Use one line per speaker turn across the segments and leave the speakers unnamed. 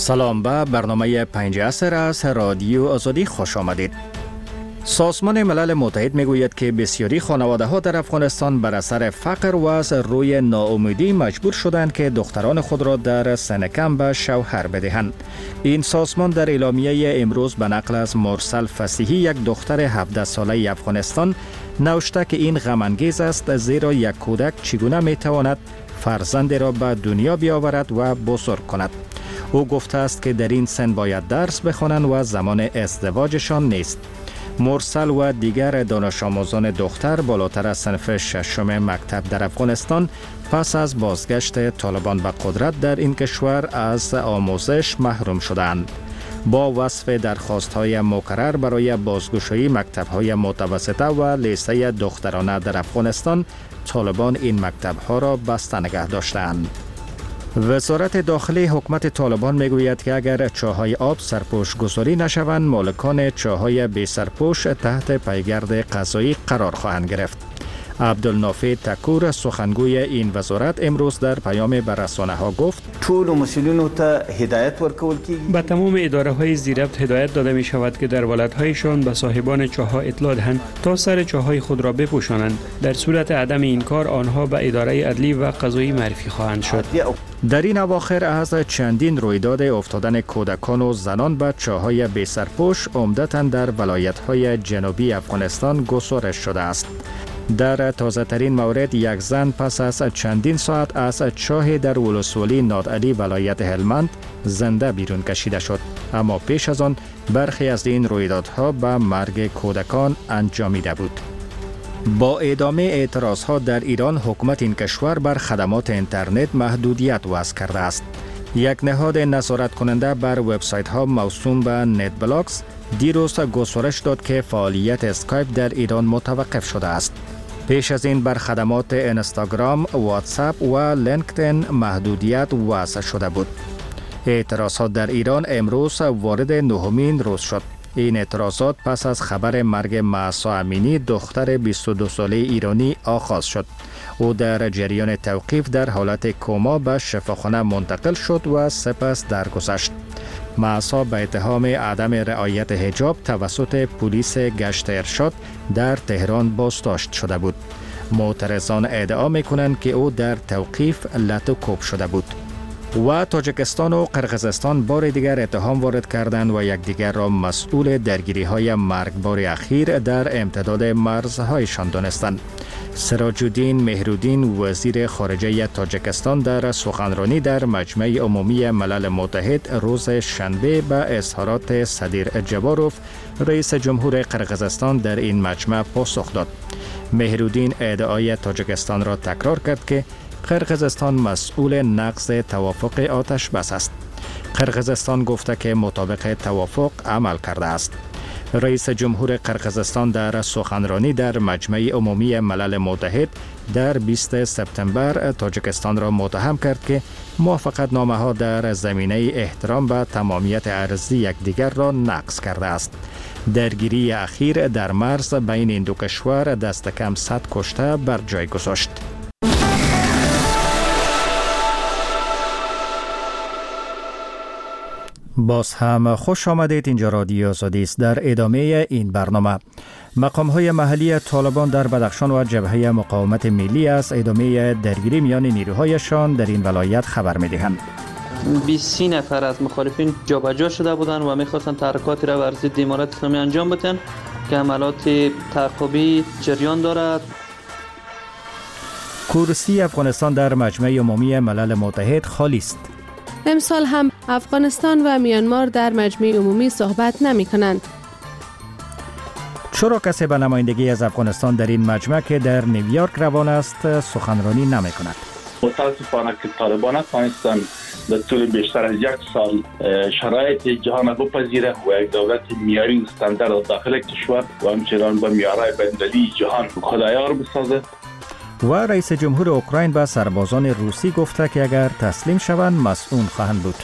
سلام به برنامه 5 عصر از رادیو آزادی خوش آمدید. سازمان ملل متحد میگوید که بسیاری خانواده ها در افغانستان بر اثر فقر و از روی ناامیدی مجبور شدند که دختران خود را در سن کم به شوهر بدهند. این سازمان در اعلامیه امروز به نقل از مرسل فصیحی، یک دختر 17 ساله افغانستان، نوشته که این غم انگیز است، زیرا یک کودک چگونه میتواند فرزند را به دنیا بیاورد و بزرگ کند. او گفته است که در این سن باید درس بخوانند و زمان ازدواجشان نیست. مرسل و دیگر دانش آموزان دختر بالاتر از صنف ششم مکتب در افغانستان پس از بازگشت طالبان به قدرت در این کشور از آموزش محروم شدند. با وصف درخواست‌های مکرر برای بازگشایی مکتب‌های متوسطه و لیسه دخترانه در افغانستان، طالبان این مکتب‌ها را بسته نگه داشتند. وزارت داخلی حکومت طالبان میگوید که اگر چاهای آب سرپوش گذاری نشوند، مالکان چاهای بی سرپوش تحت پیگرد قضایی قرار خواهند گرفت. عبدالنافع تکور، سخنگوی این وزارت، امروز در پیام به رسانه‌ها گفت:
ټول مسئولینو ته هدایت ورکول کیږي.
به تمام اداره‌های زیربط هدایت داده می شود که در ولایت‌هایشان به صاحبان چاه‌ها اطلاع دهند تا سر چاه‌های خود را بپوشانند. در صورت عدم این کار آنها به اداره عدلی و قضایی معرفی خواهند شد.
در این اواخر از چندین رویداد افتادن کودکان و زنان به چاهای بی سرپوش عمدتاً در ولایت‌های جنوبی افغانستان گزارش شده است. در تازه ترین مورد، یک زن پس از چندین ساعت از چاه در ولسوالی نادعلی ولایت هلمند زنده بیرون کشیده شد، اما پیش از آن برخی از این رویدادها به مرگ کودکان انجامیده بود. با ادامه اعتراضها در ایران، حکومت این کشور بر خدمات اینترنت محدودیت وضع کرده است. یک نهاد نظارت کننده بر وبسایت ها موسوم به نت بلاکس دیروز گزارش داد که فعالیت اسکایپ در ایران متوقف شده است. پیش از این بر خدمات اینستاگرام، واتساپ و لینکدین محدودیت وضع شده بود. اعتراضات در ایران امروز وارد 9مین روز شد. این اعتراضات پس از خبر مرگ مهسا امینی، دختر 22 ساله ایرانی، آغاز شد. او در جریان توقیف در حالت کما به شفاخانه منتقل شد و سپس درگذشت. مهسا به اتهام عدم رعایت حجاب توسط پلیس گشت ارشاد در تهران بازداشت شده بود. معترضان ادعا می‌کنند که او در توقیف لط و کوب شده بود. و تاجیکستان و قرقیزستان بار دیگر اتهام وارد کردند و یکدیگر را مسئول درگیری‌های مرگبار اخیر در امتداد مرزهایشان دانستند. سراج الدین مهرالدین، وزیر خارجه تاجیکستان، در سخنرانی در مجمع عمومی ملل متحد روز شنبه به اظهارات صدیر جباروف، رئیس جمهور قرقیزستان، در این مجمع پاسخ داد. مهرالدین ادعای تاجیکستان را تکرار کرد که قرقیزستان مسئول نقض توافق آتش بس است. قرقیزستان گفته که مطابق توافق عمل کرده است. رئیس جمهور قرقیزستان در سخنرانی در مجمع عمومی ملل متحد در 20 سپتامبر تاجیکستان را متهم کرد که موافقت نامه ها در زمینه احترام به تمامیت ارضی یکدیگر را نقض کرده است. درگیری اخیر در مرز بین این دو کشور دست کم 100 کشته بر جای گذاشت. باز هم خوش آمدید. اینجا رادیو آزادی است. در ادامه این برنامه، مقام‌های محلی طالبان در بدخشان و جبهه مقاومت ملی از ادامه درگیری میان نیروهایشان در این ولایت خبر می‌دهند.
20 نفر از مخالفین جابجا شده بودند و می‌خواستند تحرکاتی را بر ضد امارت اسلامی انجام بدهند که عملیات تعقیبی جریان دارد.
کرسی افغانستان در مجمع عمومی ملل متحد خالی است.
امسال هم افغانستان و میانمار در مجمع عمومی صحبت نمی کنند.
چرا کسی به نمایندگی از افغانستان در این مجمع که در نیویورک روان است سخنرانی نمی کند؟
متاسفانه که طالبان افغانستان در طول بیشتر از 1 سال شرایط جهان بپذیره و یک دولت معیاری و استاندارد داخل کشور و همچنان به معیارهای بین‌المللی جهان خدایار بسازه.
و رئیس جمهور اوکراین به سربازان روسی گفته که اگر تسلیم شوند مسئول خواهند بود.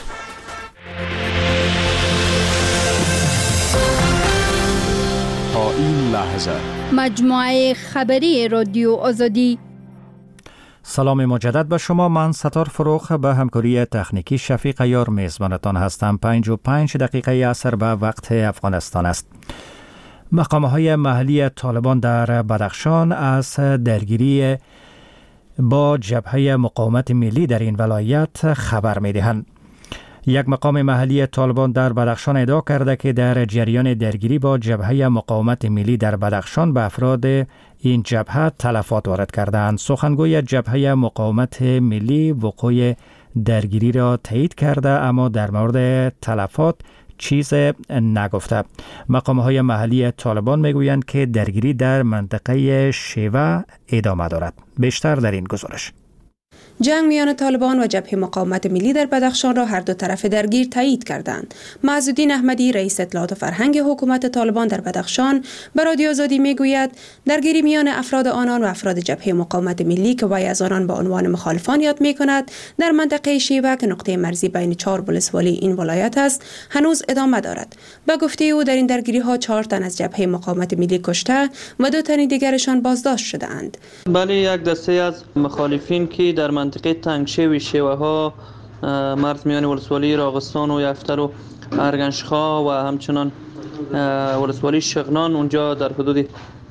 تا این لحظه
مجموعه خبری رادیو آزادی.
سلام مجدد به شما. من ستار فروخ به همکاری تکنیکی شفیق یار میزبانتان هستم. 55 دقیقه عصر به وقت افغانستان است. مقام‌های محلی طالبان در بدخشان از درگیری با جبهه مقاومت ملی در این ولایت خبر می‌دهند. یک مقام محلی طالبان در بدخشان ادعا کرده که در جریان درگیری با جبهه مقاومت ملی در بدخشان به افراد این جبهه تلفات وارد کردند. سخنگوی جبهه مقاومت ملی وقوع درگیری را تایید کرده اما در مورد تلفات چیز نگفته. مقام‌های محلی طالبان میگویند که درگیری در منطقه شیوه ادامه دارد. بیشتر در این گزارش.
جنگ میان طالبان و جبهه مقاومت ملی در بدخشان را هر دو طرف درگیر تایید کردند. معزالدین احمدی رئیس اطلاعات و فرهنگ حکومت طالبان در بدخشان به رادیو آزادی میگوید درگیری میان افراد آنان و افراد جبهه مقاومت ملی که وی از آنان با عنوان مخالفان یاد میکند در منطقه شیوه که نقطه مرزی بین 4 ولسوالی این ولایت است هنوز ادامه دارد. به گفته او در این درگیری ها 4 تن از جبهه مقاومت ملی کشته و 2 تن دیگرشان بازداشت شده‌اند.
بله، یک دسته از مخالفین که در منطقه تنگشوی شیوه ها مرز میان ولسوالی راغستان و یفتر و ارگنشخا و همچنان ولسوالی شغنان اونجا در حدود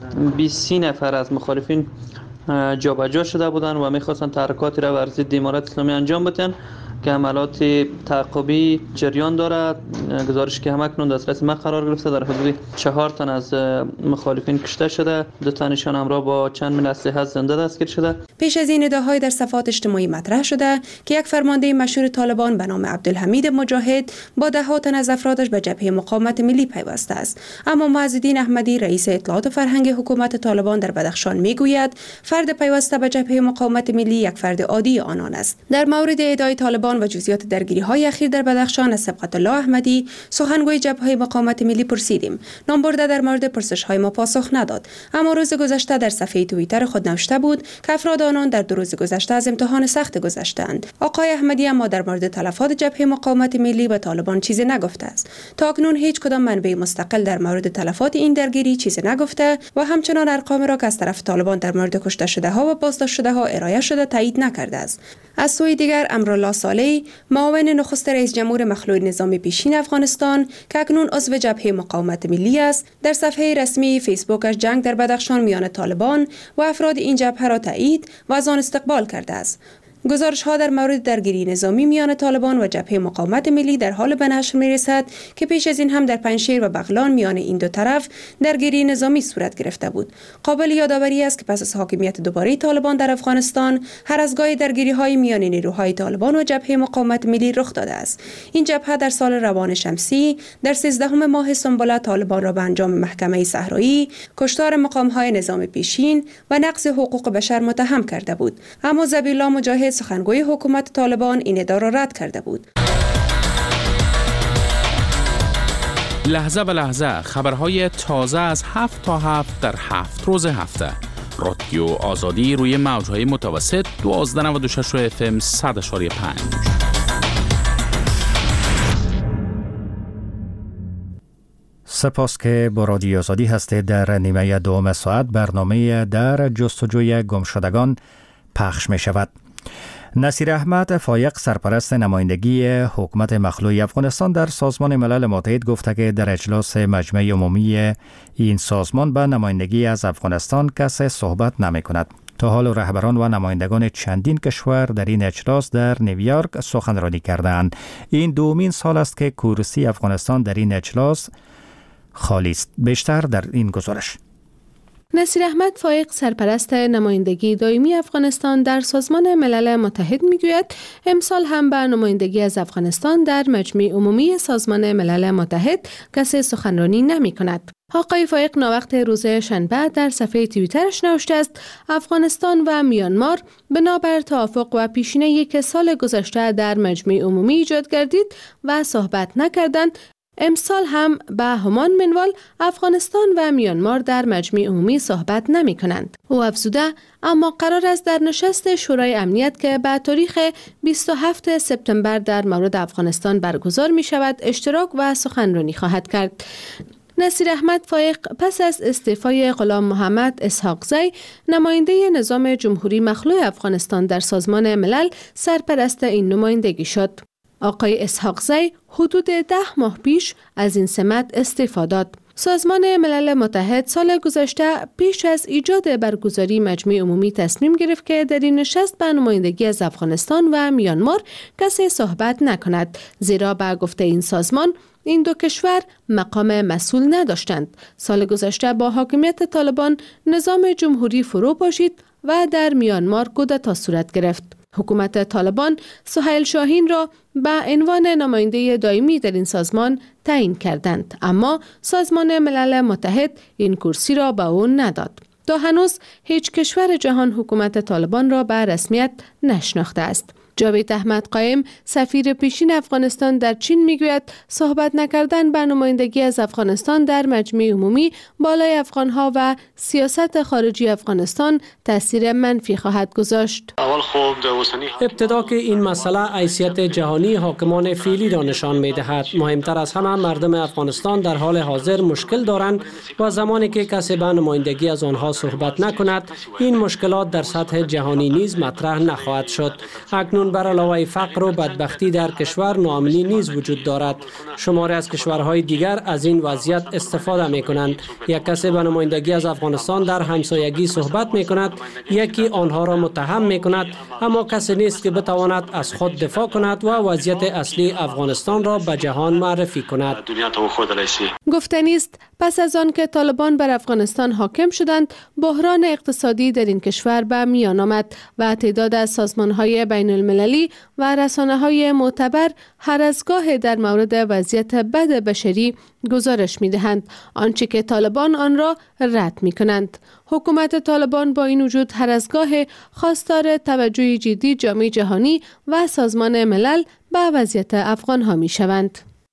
20 نفر از مخالفین جابجا شده بودند و میخواستند تحرکاتی را بر ضد امارت اسلامی انجام بدهند که عملیات تعقیبی جریان دارد. گزارش که همکنون دسترس ما قرار گرفته در حدود 4 تن از مخالفین کشته شده، 2 تنشان همراه با چند من اسلحه زنده دستگیر شده.
پیش از این ادعاهای در صفحات اجتماعی مطرح شده که یک فرمانده مشهور طالبان به نام عبدالحمید مجاهد با 10 تن از افرادش به جبهه مقاومت ملی پیوسته است. اما معزالدین احمدی رئیس اطلاعات و فرهنگ حکومت طالبان در بدخشان میگوید فرد پیوسته به جبهه مقاومت ملی یک فرد عادی آنان است. در مورد ادعای طالبان و جزئیات درگیری‌های اخیر در بدخشان از سبقت الله احمدی سخنگوی جبهه مقاومت ملی پرسیدیم. نامبرده در مورد پرسش‌های ما پاسخ نداد، اما روز گذشته در صفحه توییتر خود نوشته بود که افراد آنان در 2 روز گذشته از امتحان سخت گذشتند. آقای احمدی اما در مورد تلفات جبهه مقاومت ملی به طالبان چیزی نگفته است. تا اکنون هیچ کدام منبع مستقل در مورد تلفات این درگیری چیزی نگفته و همچنان ارقام را که از طرف طالبان در مورد کشته شده ها و بازداشت شده ها ارائه شده تایید نکرده است. از سوی دیگر امرالله صالحی معاون نخست رئیس جمهور مخلوع نظام پیشین افغانستان که اکنون عضو جبهه مقاومت ملی است در صفحه رسمی فیسبوکش جنگ در بدخشان میان طالبان و افراد این جبهه را تایید و از آن استقبال کرده است. گزارش ها در مورد درگیری نظامی میان طالبان و جبهه مقاومت ملی در حال به نشر میرسد که پیش از این هم در پنجشیر و بغلان میان این دو طرف درگیری نظامی صورت گرفته بود. قابل یادآوری است که پس از حاکمیت دوباره طالبان در افغانستان هر از گاهی درگیری های میان نیروهای طالبان و جبهه مقاومت ملی رخ داده است. این جبهه در سال روان شمسی در 13 ماه سنبله طالبان را به انجام محکمه صحرایی، کشتار مقام های نظام پیشین و نقض حقوق بشر متهم کرده بود. اما ذبیح‌الله مجاهد سخنگوی حکومت طالبان این ادعا را رد کرده بود.
لحظه به لحظه خبرهای تازه از 7 تا 7 در 7 روز هفته. رادیو آزادی روی موجهای متوسط 1296 FM 100.5.
سپاس که با رادیو آزادی هستید. در نیمه دوم ساعت برنامه در جستجوی گمشدگان پخش می شود. نصیر احمد فایق سرپرست نمایندگی حکومت مخلوع افغانستان در سازمان ملل متحد گفته که در اجلاس مجمع عمومی این سازمان به نمایندگی از افغانستان کسی صحبت نمی کند. تا حال رهبران و نمایندگان چندین کشور در این اجلاس در نیویورک سخنرانی کردند. این دومین سال است که کرسی افغانستان در این اجلاس خالی است. بیشتر در این گزارش.
نصیر احمد فایق سرپرست نمایندگی دائمی افغانستان در سازمان ملل متحد میگوید امسال هم به نمایندگی از افغانستان در مجمع عمومی سازمان ملل متحد کسی سخنرانی نمی کند. آقای فایق ناوقت روز شنبه در صفحه توییترش نوشته است افغانستان و میانمار بنابر توافق و پیشینه یک سال گذشته در مجمع عمومی ایجاد گردید و صحبت نکردند. امسال هم به همان منوال افغانستان و میانمار در مجمع عمومی صحبت نمی کنند. او افزوده اما قرار است در نشست شورای امنیت که به تاریخ 27 سپتامبر در مورد افغانستان برگزار می شود اشتراک و سخنرانی خواهد کرد. نصیر احمد فایق پس از استعفای غلام محمد اسحاقزی نماینده نظام جمهوری مخلوع افغانستان در سازمان ملل سرپرست این نمایندگی شد. آقای اسحاقزی حدود 10 ماه پیش از این سمت استعفا داد. سازمان ملل متحد سال گذشته پیش از ایجاد برگزاری مجمع عمومی تصمیم گرفت که در این نشست به نمایندگی از افغانستان و میانمار کسی صحبت نکند، زیرا به گفته این سازمان این دو کشور مقام مسئول نداشتند. سال گذشته با حاکمیت طالبان نظام جمهوری فرو پاشید و در میانمار کودتا صورت گرفت. حکومت طالبان سهیل شاهین را به عنوان نماینده دائمی در این سازمان تعیین کردند، اما سازمان ملل متحد این کرسی را به او نداد. تا هنوز هیچ کشور جهان حکومت طالبان را به رسمیت نشناخته است. جاوید احمد قائم سفیر پیشین افغانستان در چین میگوید صحبت نکردن بر نمایندگی از افغانستان در مجمع عمومی بالای افغانها و سیاست خارجی افغانستان تاثیر منفی خواهد گذاشت.
ابتدا که این مسئله حیثیت جهانی حاکمان فعلی را نشان می‌دهد. مهمتر از همه مردم افغانستان در حال حاضر مشکل دارند و زمانی که کسی به نمایندگی از آنها صحبت نکند این مشکلات در سطح جهانی نیز مطرح نخواهد شد. اکنون بر علاوه فقر و بدبختی در کشور ناامنی نیز وجود دارد. شماری از کشورهای دیگر از این وضعیت استفاده می کنند. یک کسی به نمایندگی از افغانستان در همسایگی صحبت می کند، یکی آنها را متهم می کند، اما کسی نیست که بتواند از خود دفاع کند و وضعیت اصلی افغانستان را به جهان معرفی کند.
گفتنی است پس از آن که طالبان بر افغانستان حاکم شدند، بحران اقتصادی در این کشور به میان آمد و تعداد از سازمان‌های بین‌المللی و رسانه‌های معتبر هر از گاه در مورد وضعیت بد بشری گزارش می‌دهند، آنچه که طالبان آن را رد می‌کنند. حکومت طالبان با این وجود هر از گاه خواستار توجه جدی جامعه جهانی و سازمان ملل به وضعیت افغان‌ها می‌شوند.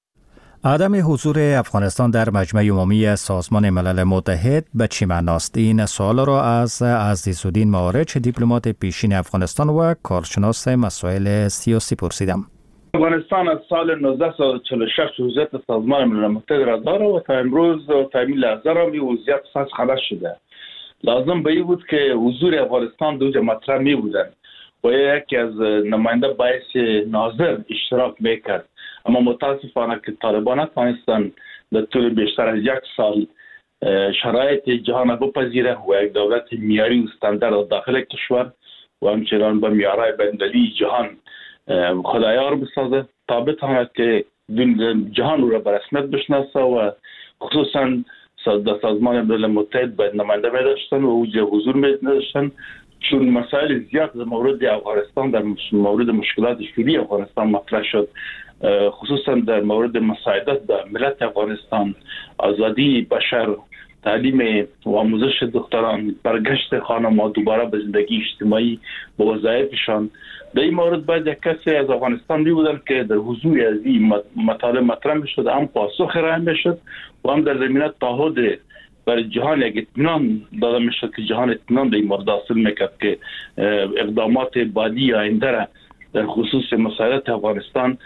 عدم حضور افغانستان در مجمع عمومی سازمان ملل متحد به چه معناست؟ این سوال را از عزیزالدین معارج دیپلمات پیشین افغانستان و کارشناس مسائل سیاسی پرسیدم.
افغانستان از سال 1946 وضعیت سازمان ملل متحد را داره و تا امروز و تا این لحظه را می وضعیت ساز خلاص شده. لازم به این بود که حضور افغانستان دوجه مطرح می بودن و یکی از نماینده باعث ناظر اشتراک میکرد، اما متاسفانه که طالبان نتوانستند در طول بیشتر از 1 سال شرایط جهان بپذیره و یک دولت معیاری و استاندارد داخل کشور و همچنان به معیارهای بین‌المللی جهان خدایار بسازه تا بتواند که جهان را به رسمیت بشناسه و خصوصا در سازمان ملل متحد باید نماینده می داشتن و اوج حضور می داشتن، چون مسائل زیاد در مورد افغانستان در مورد مشکلات فعلی افغانستان مطرح شد، خصوصا در مورد مساعدت به ملت افغانستان، آزادی بشر، تعلیم و آموزش دختران، برگشت خانم‌ها دوباره به زندگی اجتماعی به وظایفشان. در این مورد باید یک کسی از افغانستان می بودن که در حضور از این مطالب مطرح میشد، هم پاسخ ارائه میشد و هم در زمینه تعهد برای جهان یک اطمینان داده میشد که جهان اطمینان به این مورد حاصل میکرد که اقدامات بعدی آینده را در خصوص مسائلات افغانستان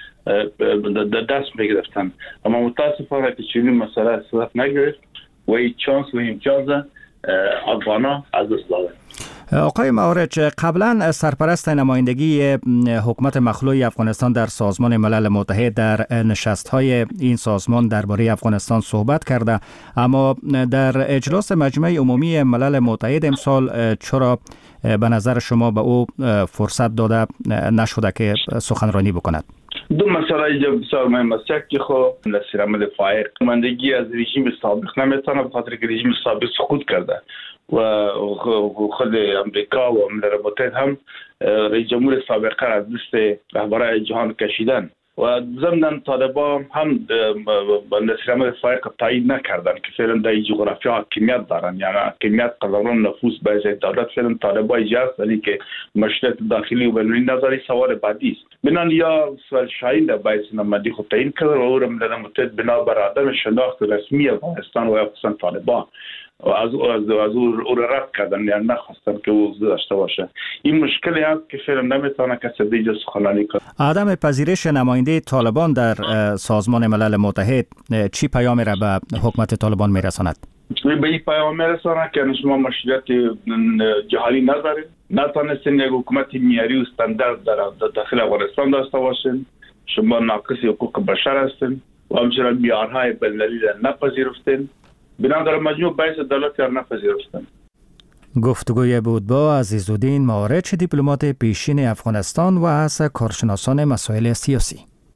در دست میگرفتن. اما متاسفانه که چنین مسئله صورت نگرفت و این چانس و امتیاز افغانا از دست دادن.
آقای معارج، قبلا سرپرست نمایندگی حکومت مخلوع افغانستان در سازمان ملل متحد در نشست‌های این سازمان درباره افغانستان صحبت کرده، اما در اجلاس مجمع عمومی ملل متحد امسال چرا به نظر شما به او فرصت داده نشده که سخنرانی بکند؟
دو مسئله بسیار مهم است. که خب نصیر احمد فایق نمایندگی از رژیم سابق نمیتونه، بخاطر که رژیم سابق سقوط کرده و خود امریکا و ملل متحد هم رئیس جمهور سابقه از دست رهبران جهان کشیدن و ضمن طالبان هم به نصیر احمد فایق تایید نکردن که فعلا در جغرافیا حاکمیت دارن، یعنی حاکمیت قدران نفوذ به دولت فعلا طالبان ایجاز، ولی که مشکلات داخلی و بین‌المللی نداری. سوال بعدی است بنان یا سوال شاهین در باعث نمایندگی خود تعیین کرد و او را ملل متحد بنا بر عدم شناخت رسمی افغانستان و افغانستان طالبان و از او را رد کردن، یعنی نخواستن که او داشته باشه. این مشکلی است که فعلا نمیتونه کسی دیگه سخنرانی کنه.
عدم پذیرش نماینده طالبان در سازمان ملل متحد چی پیامی را به حکومت طالبان میرساند؟
به این پیام میرساند که شما مشروعیت جهانی ندارید، نتونستین یک حکومت معیاری و استاندارد در داخل افغانستان داشته باشین، شما ناقص حقوق بشر هستین و همچنین معیارهای بین‌المللی را نپذیرفتین، بنابراین مجموع باعث دولت را نپذیرفتن.
گفتگوی بود با عزیزالدین مارچ، دیپلمات پیشین افغانستان و از کارشناسان مسائل سیاسی.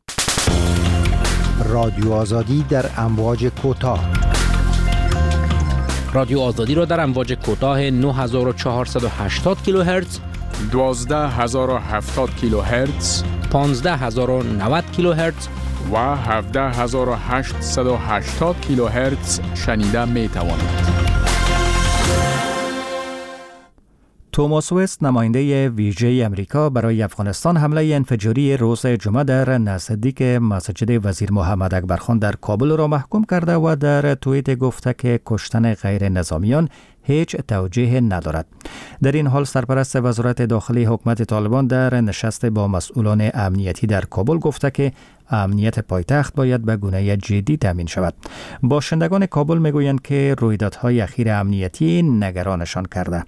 رادیو آزادی در امواج کوتاه.
رادیو آزادی را در امواج کوتاه 9480 کیلوهرتز،
12070 کیلوهرتز،
15090 کیلوهرتز
و 17880 کیلوهرتز شنیده می توانید.
توماس وست، نماینده ویژه امریکا برای افغانستان، حمله انفجاری روز جمعه در نزدیک مسجد وزیر محمد اکبر خان در کابل را محکوم کرده و در توییت گفته که کشتن غیر نظامیان هیچ توجیه ندارد. در این حال سرپرست وزارت داخلی حکومت طالبان در نشست با مسئولان امنیتی در کابل گفته که امنیت پایتخت باید به گونه جدی تامین شود. باشندگان کابل میگویند که رویدادهای اخیر امنیتی نگرانشان کرده.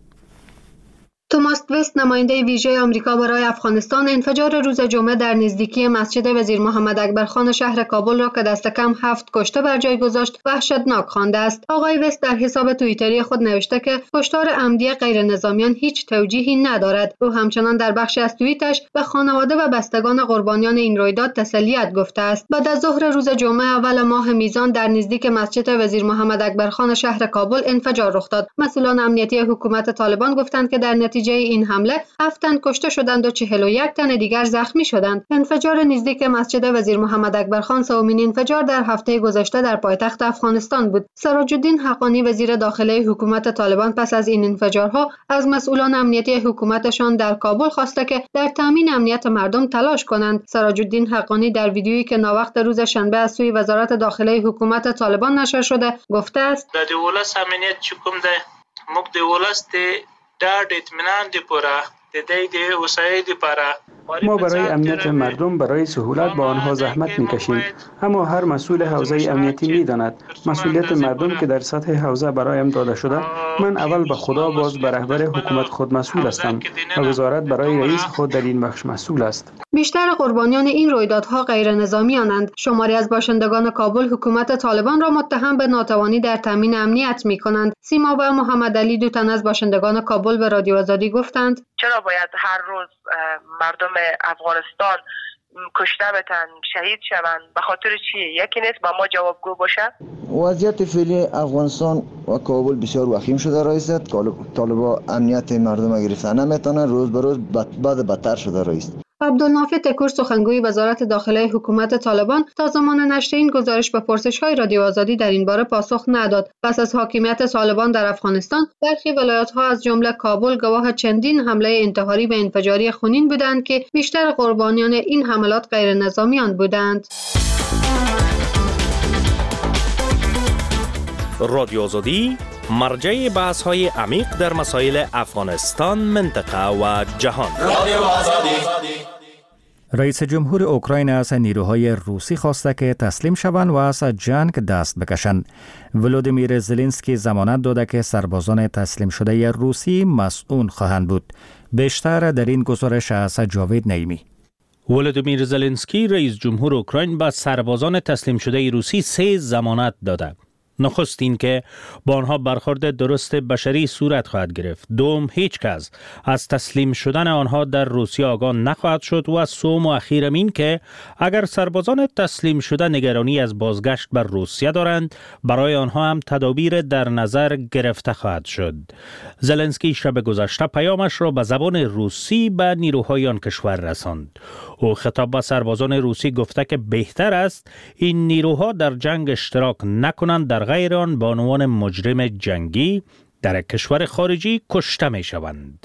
توماس وست، نماینده ویژه آمریکا برای افغانستان، انفجار روز جمعه در نزدیکی مسجد وزیر محمد اکبر خان شهر کابل را که دست کم 7 کشته بر جای گذاشت وحشتناک خوانده است. آقای وست در حساب توییتری خود نوشته که کشتار عمدی غیر نظامیان هیچ توجیهی ندارد. او همچنان در بخشی از توییتش به خانواده و بستگان قربانیان این رویداد تسلیت گفته است. بعد از ظهر روز جمعه اول ماه میزان در نزدیک مسجد وزیر محمد اکبر خان شهر کابل انفجار رخ داد. مسئولان امنیتی حکومت طالبان گفتند که در نتیجه این حمله 7 تن کشته شدند و 41 تن دیگر زخمی شدند. انفجار نزدیک مسجد وزیر محمد اکبر خان سومین انفجار در هفته گذشته در پایتخت افغانستان بود. سراج‌الدین حقانی، وزیر داخلی حکومت طالبان، پس از این انفجارها از مسئولان امنیتی حکومتشان در کابل خواسته که در تامین امنیت مردم تلاش کنند. سراج‌الدین حقانی در ویدیویی که ناوقت روز شنبه از سوی وزارت داخلی حکومت طالبان نشر شده گفته است:
د دولت امنیت چکم ده موږ د ولست ډاډ اطمینان دی پوره د دې د اوسایې دی پاره.
ما برای امنیت مردم برای سهولت با آنها زحمت میکشیم، اما هر مسئول حوزه امنیتی میداند مسئولیت مردم که در سطح حوزه برایم داده شده. من اول به خدا باز به رهبر حکومت خود مسئول هستم و وزارت برای رئیس خود در این بخش مسئول است.
بیشتر قربانیان این رویدادها غیر نظامیانند. شماری از باشندگان کابل حکومت طالبان را متهم به ناتوانی در تامین امنیت می‌کنند. سیما و محمد علی، دو تن از باشندگان کابل، به رادیو آزادی گفتند:
چرا باید هر روز مردم افغانستان کشته بشن، شهید شوند؟ به خاطر چی؟ یکی نیست با ما جوابگو باشه؟
وضعیت فعلی افغانستان و کابل بسیار وخیم شده رئیس. طالبان امنیت مردم گرفتن نمیتونن، روز به روز بدتر شده رئیس.
عبدالنافع تکور، سخنگوی وزارت داخلی حکومت طالبان، تا زمان نشر این گزارش به پرسش‌های رادیو آزادی در این باره پاسخ نداد. پس از حاکمیت طالبان در افغانستان، برخی ولایت‌ها از جمله کابل گواه چندین حمله انتحاری و انفجاری خونین بودند که بیشتر قربانیان این حملات غیر نظامیان بودند.
رادیو آزادی، مرجع بحث‌های عمیق در مسائل افغانستان، منطقه و جهان. رادیو آزادی.
رئیس جمهور اوکراین از نیروهای روسی خواسته که تسلیم شوند و از جنگ دست بکشند. ولودیمیر زلنسکی ضمانت داده که سربازان تسلیم شده روسی مسئول خواهند بود. بیشتر در این گزارش از جاوید نعیمی.
ولودیمیر زلنسکی، رئیس جمهور اوکراین، به سربازان تسلیم شده روسی 3 ضمانت داده. نخست این که با آنها برخورد درست بشری صورت خواهد گرفت. دوم، هیچ کس از تسلیم شدن آنها در روسیه آگاه نخواهد شد. و سوم و اخیرم این که اگر سربازان تسلیم شده نگرانی از بازگشت بر روسیه دارند، برای آنها هم تدابیر در نظر گرفته خواهد شد. زلنسکی شب گذشته پیامش را به زبان روسی به نیروهای آن کشور رساند. او خطاب به سربازان روسی گفته که بهتر است این نیروها در جنگ اشتراک نکنند، در غیر آن به عنوان مجرم جنگی در کشور خارجی کشته می شوند.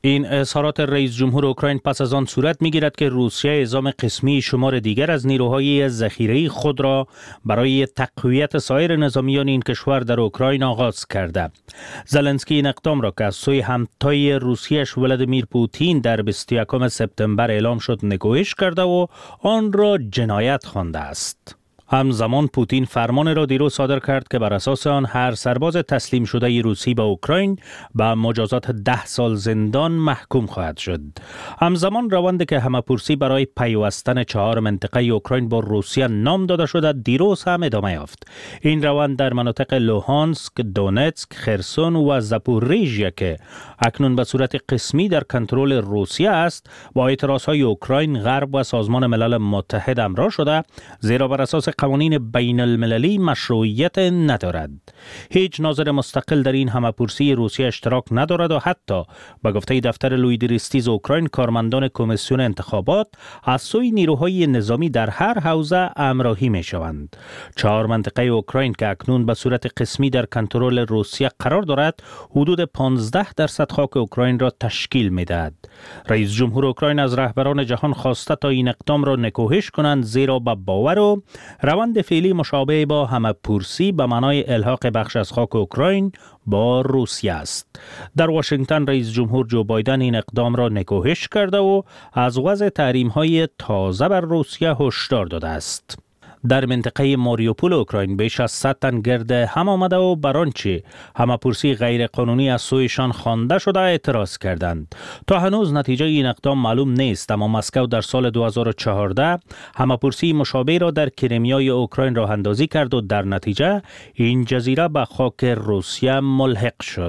این اظهارات رئیس جمهور اوکراین پس از آن صورت می‌گیرد که روسیه اعزام قسمی شمار دیگر از نیروهای ذخیره‌ای خود را برای تقویت سایر نظامیان این کشور در اوکراین آغاز کرده. زلنسکی این اقدام را که از سوی همتای روسیه‌اش ولادیمیر پوتین در 21 سپتامبر اعلام شد نکوهش کرده و آن را جنایت خوانده است. همزمان پوتین فرمان را دیروز صادر کرد که بر اساس آن هر سرباز تسلیم شده روسی به اوکراین به مجازات 10 سال زندان محکوم خواهد شد. همزمان روندی که همه‌پرسی برای پیوستن 4 منطقه اوکراین با روسیه نام داده شده دیروز هم ادامه یافت. این روند در مناطق لوهانسک، دونتسک، خرسون و زاپوریژیا که اکنون به صورت قسمی در کنترل روسیه است با اعتراضهای اوکراین، غرب و سازمان ملل متحد همراه شده، زیرا بر اساس قوانین بین المللی مشروعیت ندارد. هیچ ناظر مستقل در این همه‌پرسی روسیه اشتراک ندارد و حتی به گفته دفتر لویدریستیز اوکراین کارمندان کمیسیون انتخابات از سوی نیروهای نظامی در هر حوزه همراهی می شوند. 4 منطقه اوکراین که اکنون به صورت قسمی در کنترل روسیه قرار دارد حدود 15% خاک اوکراین را تشکیل می دهد. رئیس جمهور اوکراین از رهبران جهان خواسته تا این اقدام را نکوهش کنند، زیرا به باور و روند فعلی مشابه با همه‌پرسی به معنای الحاق بخش از خاک اوکراین با روسیه است. در واشنگتن رئیس جمهور جو بایدن این اقدام را نکوهش کرده و از وضع تحریم‌های تازه بر روسیه هشدار داده است. در منطقه ماریوپول اوکراین بیش از 100 تن گرد هم آمده و بر آنچه همه‌پرسی غیر قانونی از سویشان خوانده شده اعتراض کردند. تا هنوز نتیجه این اقدام معلوم نیست، اما مسکو در سال 2014 همه‌پرسی مشابه را در کریمیای اوکراین راه اندازی کرد و در نتیجه این جزیره به خاک روسیه ملحق شد.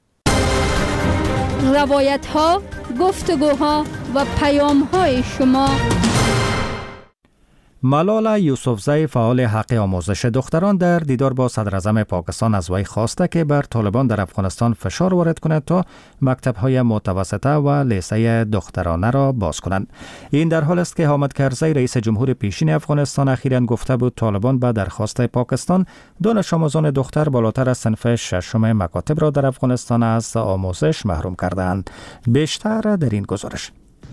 روایت‌ها، گفتگوها و پیام‌های شما.
ملالا یوسفزی فعال حق آموزش دختران در دیدار با صدر اعظم پاکستان از وی خواسته که بر طالبان در افغانستان فشار وارد کند تا مکتب‌های متوسطه و لیسه دخترانه را باز کنند. این در حال است که حامد کرزی رئیس جمهور پیشین افغانستان اخیراً گفته بود طالبان به درخواست پاکستان دانش آموزان دختر بالاتر از صنف 6 مکاتب را در افغانستان از آموزش محروم کردند. بیشتر در این گزارش.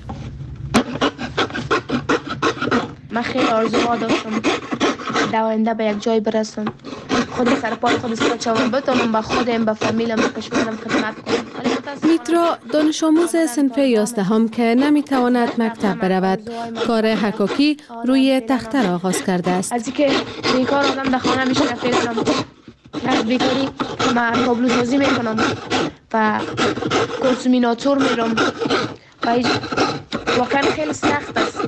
من خیلی آرزوها داشتم در آینده به یک جای برسم، خود سرپای خود سرچم بتونم به خودم، به فامیلم، به کشورم خدمت کنم.
میترا دانش آموز صنف 11 که نمیتواند مکتب برود، کار حکاکی روی تخته را آغاز کرده است.
از اینکه بیکار آدم در خانه میشه فکر کنم از بیکاری من تابلو سازی میکنم و کورس میناتور میرم و واقعا خیلی سخت است.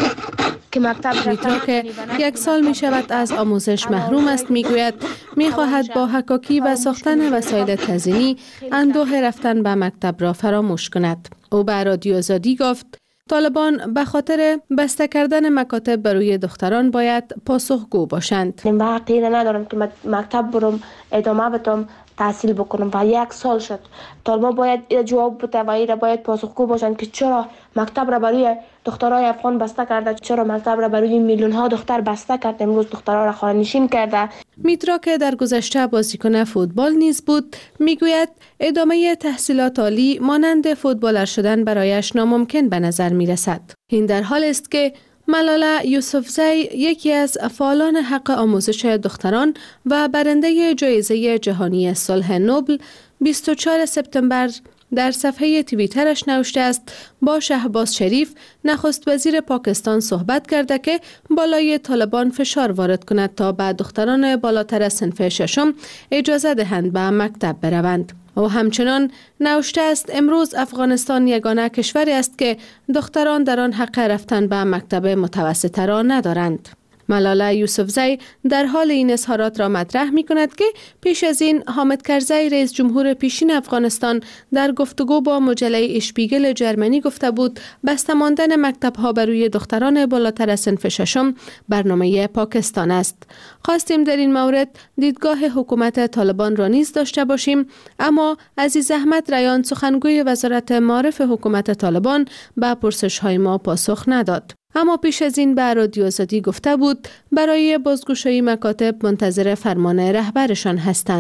میترا که 1 سال می شود از آموزش محروم است میگوید میخواهد با حکاکی و ساختن وسایل تزیینی اندوه رفتن به مکتب را فراموش کند. او به رادیو آزادی گفت طالبان به خاطر بسته کردن مکاتب برای دختران باید پاسخگو باشند.
من عقیده ندارم که مکتب برم ادامه بدم تحصیل بکنم و 1 سال شد. طالبان باید جواب بده و ایره باید پاسخگو باشند که چرا مکتب را برای دخترای افغان بسته کرده، چرا مکتب را برای میلیون ها دختر بسته کرده، امروز دخترها را خانه نشین کرده.
میترا که در گذشته بازیکن فوتبال نیز بود میگوید ادامه تحصیلات عالی مانند فوتبالر شدن برایش ناممکن به نظر میرسد. این در حال است که ملالا یوسفزی یکی از فعالان حق آموزش دختران و برنده جایزه جهانی صلح نوبل 24 سپتامبر در صفحه توییترش نوشته است با شهباز شریف نخست وزیر پاکستان صحبت کرده که بالای طالبان فشار وارد کند تا به دختران بالاتر از صنف 6 اجازه دهند به مکتب بروند. و همچنان نوشته است امروز افغانستان یگانه کشوری است که دختران در آن حق رفتن به مکتب متوسطه را ندارند. ملالا یوسفزی در حال این اظهارات را مطرح می کند که پیش از این حامد کرزی رئیس جمهور پیشین افغانستان در گفتگو با مجله اشپیگل جرمنی گفته بود بسته ماندن مکتب ها برای دختران بالاتر از صنف 6 برنامه پاکستان است. خواستیم در این مورد دیدگاه حکومت طالبان را نیز داشته باشیم، اما عزیز احمد ریان سخنگوی وزارت معارف حکومت طالبان به پرسش های ما پاسخ نداد. اما پیش از این به رادیو آزادی گفته بود برای بازگشایی مکاتب منتظر فرمان رهبرشان هستند.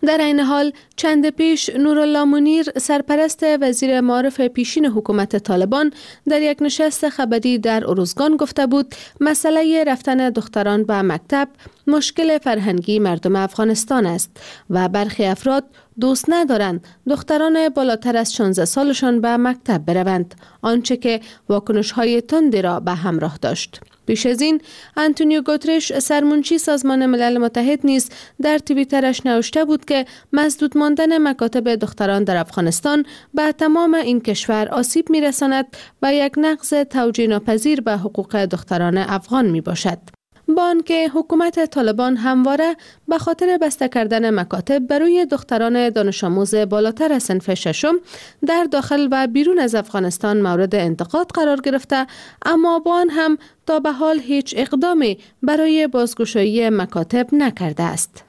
در این حال چند پیش نورالله منیر سرپرست وزیر معارف پیشین حکومت طالبان در یک نشست خبری در ارزگان گفته بود مسئله رفتن دختران به مکتب مشکل فرهنگی مردم افغانستان است و برخی افراد دوست ندارند دختران بالاتر از 16 سالشان به مکتب بروند، آنچه که واکنش‌های تندی را به همراه داشت. پیش از این آنتونیو گوترش سرمنشی سازمان ملل متحد نیز در توییترش نوشته بود که مسدود ماندن مکاتب دختران در افغانستان به تمام این کشور آسیب می‌رساند و یک نقض توجیه ناپذیر به حقوق دختران افغان میباشد. با آنکه حکومت طالبان همواره به خاطر بسته کردن مکاتب برای دختران دانش آموز بالاتر از صنف ششم در داخل و بیرون از افغانستان مورد انتقاد قرار گرفته، اما با آن هم تا به حال هیچ اقدامی برای بازگشایی مکاتب نکرده است.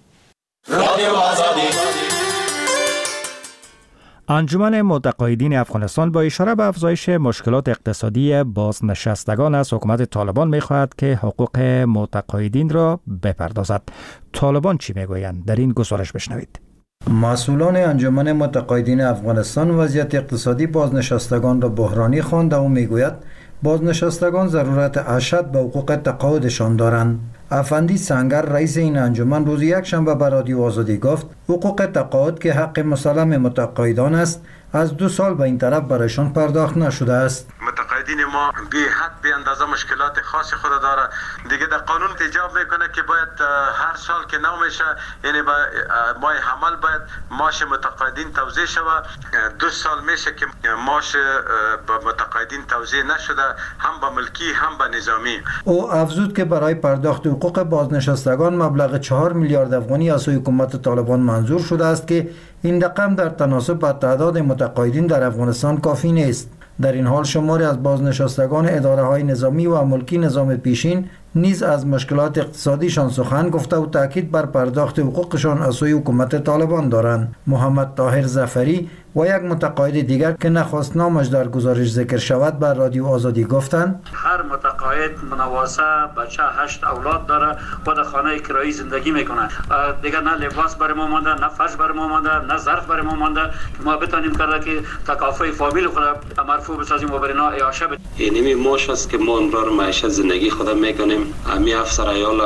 انجمن متقاعدین افغانستان با اشاره به افزایش مشکلات اقتصادی بازنشستگان از حکومت طالبان می‌خواهد که حقوق متقاعدین را بپردازد. طالبان چی میگویند؟ در این گزارش بشنوید.
مسئولان انجمن متقاعدین افغانستان وضعیت اقتصادی بازنشستگان را بحرانی خوانده و میگوید بازنشستگان ضرورت اشد به حقوق تقاعدشان دارند. افندی سنگر رئیس این انجمن روز یکشنبه به رادیو آزادی گفت حقوق تقاعد که حق مسلم متقاعدان است از 2 سال به این طرف برایشان پرداخت نشده است.
متقاعدین ما بی حد بی اندازه مشکلات خاص خود داره. دیگه در قانون ایجاب میکنه که باید هر سال که نو میشه یعنی با ماه حمل باید معاش متقاعدین توزیع شوه. 2 سال میشه که معاش به متقاعدین توزیع نشده، هم به ملکی هم به نظامی.
او افزود که برای پرداخت حقوق بازنشستگان مبلغ 4 میلیارد افغانی از حکومت طالبان منظور شده است که این رقم در تناسب با تعداد متقاعدین در افغانستان کافی نیست. در این حال شماری از بازنشستگان اداره‌های نظامی و ملکی نظام پیشین نیز از مشکلات اقتصادیشان سخن گفته و تاکید بر پرداخت حقوقشان از سوی حکومت طالبان دارند. محمد طاهر ظفری و یک متقاعد دیگر که نخواست نامش در گزارش ذکر شود بر رادیو آزادی گفتند
هر متقاعد منواسه بچه 8 اولاد داره و در خانه کرایی زندگی میکنه. دیگه نه لباس برای ما مانده، نه فرش برای ما مانده، نه ظرف برای ما مانده که ما بتونیم کرده که تکافل فامیل خود مرفوع بسازیم و برای اعاشه بدیم.
اینمی ماش است که ما امرار معیشت زندگی خود میکنیم. امی افسر ایال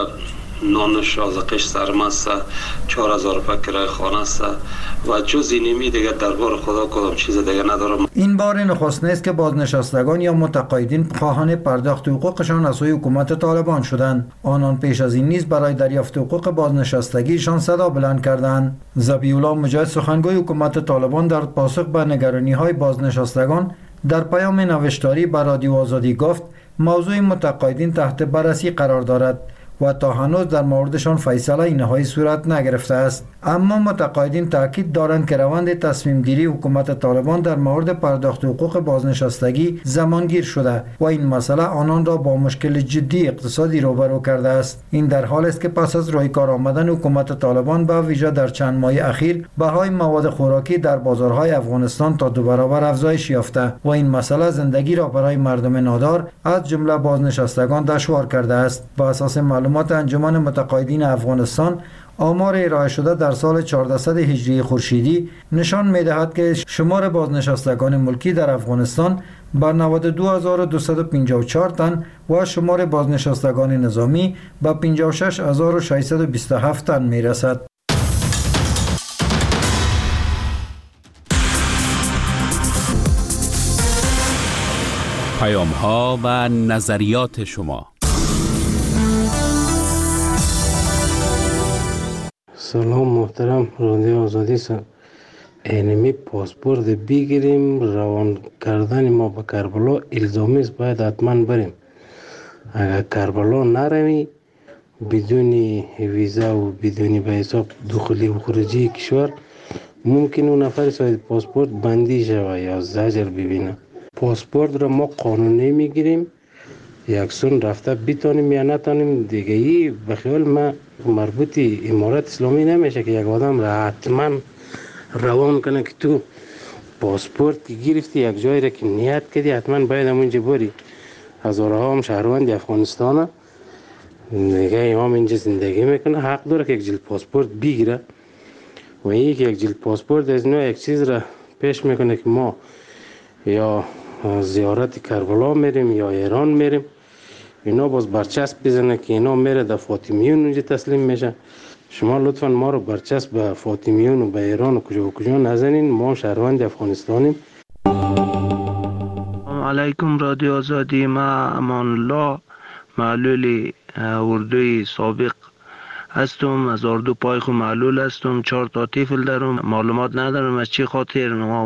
نانش آزقش سرمست 4000 روپیه کرای خانه است و جز اینمی دیگه دربار خدا کدام چیز دیگه ندارم.
این بار نخست نیست که بازنشستگان یا متقاعدین خواهان پرداخت حقوقشان از سوی حکومت طالبان شدند. آنان پیش از این نیز برای دریافت حقوق بازنشستگیشان صدا بلند کردند. ذبیح‌الله مجاهد سخنگوی حکومت طالبان در پاسخ به نگرانی‌های بازنشستگان در پیام نوشتاری به رادیو آزادی گفت موضوع متقاعدین تحت بررسی قرار دارد و تا هنوز در موردشان فیصله نهایی صورت نگرفته است. اما متقاعدین تاکید دارند که روند تصمیم گیری حکومت طالبان در مورد پرداخت حقوق بازنشستگی زمانگیر شده و این مسئله آنان را با مشکل جدی اقتصادی روبرو کرده است. این در حال است که پس از روی کار آمدن حکومت طالبان به ویژه در چند ماه اخیر بهای مواد خوراکی در بازارهای افغانستان تا 2 برابر افزایش یافته و این مسئله زندگی را برای مردم نادار از جمله بازنشستگان دشوار کرده است. با اساس معلومات انجمن متقاعدین افغانستان آمار ارائه شده در سال 1400 هجری خورشیدی نشان می‌دهد که شمار بازنشستگان ملکی در افغانستان به 92254 تن و شمار بازنشستگان نظامی به 56627 تن می‌رسد.
پیام‌ها و نظریات شما.
سلام محترم رادیو آزادی اینمی پاسپورت بگیریم روان کردن ما به کربلا الزامی است، باید حتما بریم. اگر کربلا نروی بدون ویزا و بدون به حساب دخولی و خروجی کشور ممکن اون نفر صاحب پاسپورت بندی شود یا زجر ببینه. پاسپورت را ما قانونی میگیریم، یکسون رفته بتانیم یا نتانیم دیگه. ای به خیال ما مربوط امارات اسلامی نمیشه که یک آدم را حتما روان کنه که تو پاسپورت گرفتی یک جایی را که نیت کردی حتما باید همونجا بری. هزارها هم شهروند افغانستان دیگه امام اینجا زندگی میکنه، حق داره که یک جلد پاسپورت بگیره. و یک جلد پاسپورت از اینا یک چیز را پیش میکنه که ما یا زیارت کربلا میریم یا ایران میریم، اینا باز برچسب بزنه که اینا میره در فاطمیون اونجا تسلیم میشه. شما لطفا ما رو برچسب به فاطمیون و به ایران و کجا نزنین، ما شهروند افغانستانیم.
علیکم رادیو آزادی، ما امان الله معلول اردوی سابق هستم، از اردو پایخو معلول هستم، 4 تا طفل دارم. معلومات ندارم از چی خاطر